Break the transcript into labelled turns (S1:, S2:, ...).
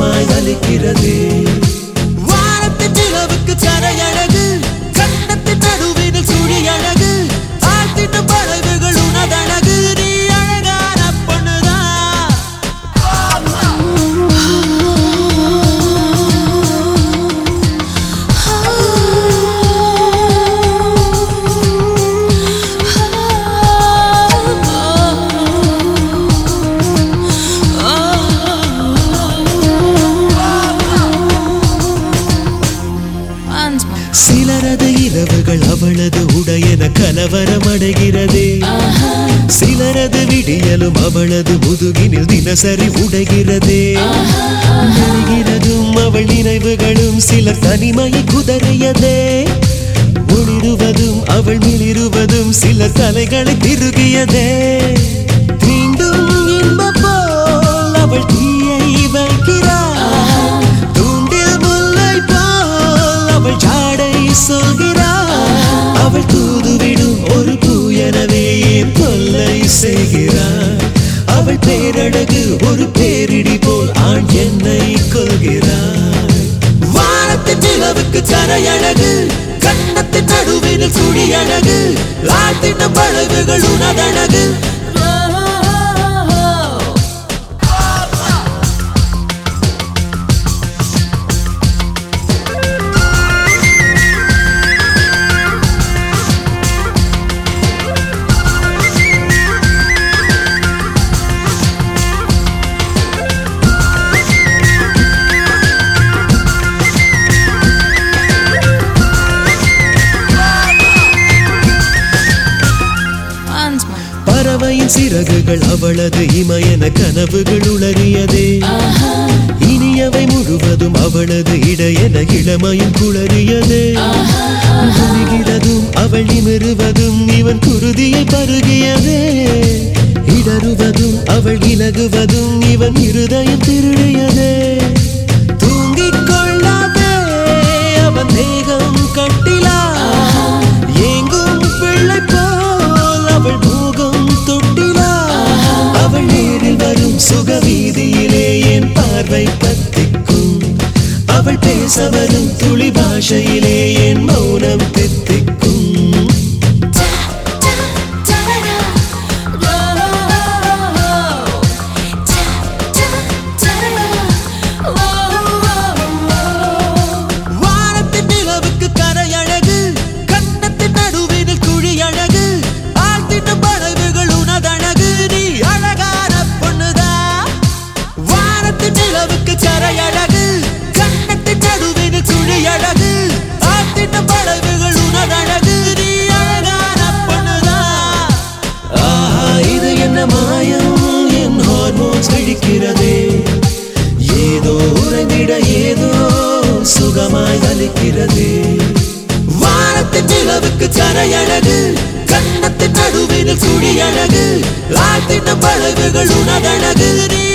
S1: சுகமாய் வலிக்கிறதே. வானத்தின் நிலவுக்கு கரையழகு, கண்ணத்தின் நடுவினில் சுழி அழகு, ஆழ்த்தின பறவைகள் உனதழகு, நீ அழகான பொண்ணுதான். சிலரது இரவுகள் அவளது உடையென கலவரம் அடைகிறதே. சிலரது விடியலும் அவளது முதுகினில் தினசரி உடைகிறதே. நெருகிறதும் அவள் நினைவுகளும் சிலர் தனிமையை குதறியதே. ஒளிருவதும் அவள் மிளிருவதும் சிலர் தலைகளை திருகியதே. தீண்டும் இன்பம் போல் அவள் தீயை வைக்கிறாள், தூண்டில் முல்லை போல் அவள் ஜாடை சொல்கிறாள். அவள் தூதுவிடும் ஒரு பூ எனவே தொல்லை செய்கிறாள். அவள் பேரழகு ஒரு பேரிடி போல் ஆண் என்னை கொள்கிறாள். வானத்தின் நிலவுக்கு கரையழகு, கண்ணத்தின் நடுவினில் சுழி அழகு, ஆழ்த்தின பழகுகள் உனதழகு. பறவையின் சிறகுகள் அவளது இமையென கனவுகள் உளறியதே. இனியவை முழுவதும் அவளது இடையென இளமையும் குளறியதே. குறுகிறதும் அவள் நிமிருவதும் இவன் குருதியை பருகியதே. இடறுவதும் அவள் இலகுவதும் இவன் இருதயம் திருடியதே. தூங்கிக் கொள்ளாதே அவன் தேகம் கட்டிலா, ஏங்கும் பிள்ளை போல் அவள் மூகம் தொட்டிலா. அவள் நேரில் வரும் சுகவீதியிலே என் பார்வை பத்திக்கும். அவள் பேச வரும் துளி பாஷையிலே என் மௌனம் தித்திக்கும். வானத்தின் நிலவுக்கு கரையழகு, கண்ணத்தின் நடுவினில் குழி அழகு, ஆழ்த்தின பறவைகள் உனதழகு, நீ அழகான பொண்ணுதான். வானத்தின் நிலவுக்கு கரையழகு, கண்ணத்தின் நடுவினில் குழி அழகு, ஆழ்த்தின பறவைகள் உனதழகு, நீ அழகான பொண்ணுதான். ஆஹா, இது என்ன மாயம், என் ஹார்மோன்ஸ் வெடிக்கிறதே. ஏதோ உறைந்திட ஏதோ சுகமாய் வலிக்கிறதே. வானத்தின் நிலவுக்கு கரையழகு, கண்ணத்தின் நடுவினில் சுழி அழகு, ஆழ்த்தின பறவைகள் உனதழகு, நீ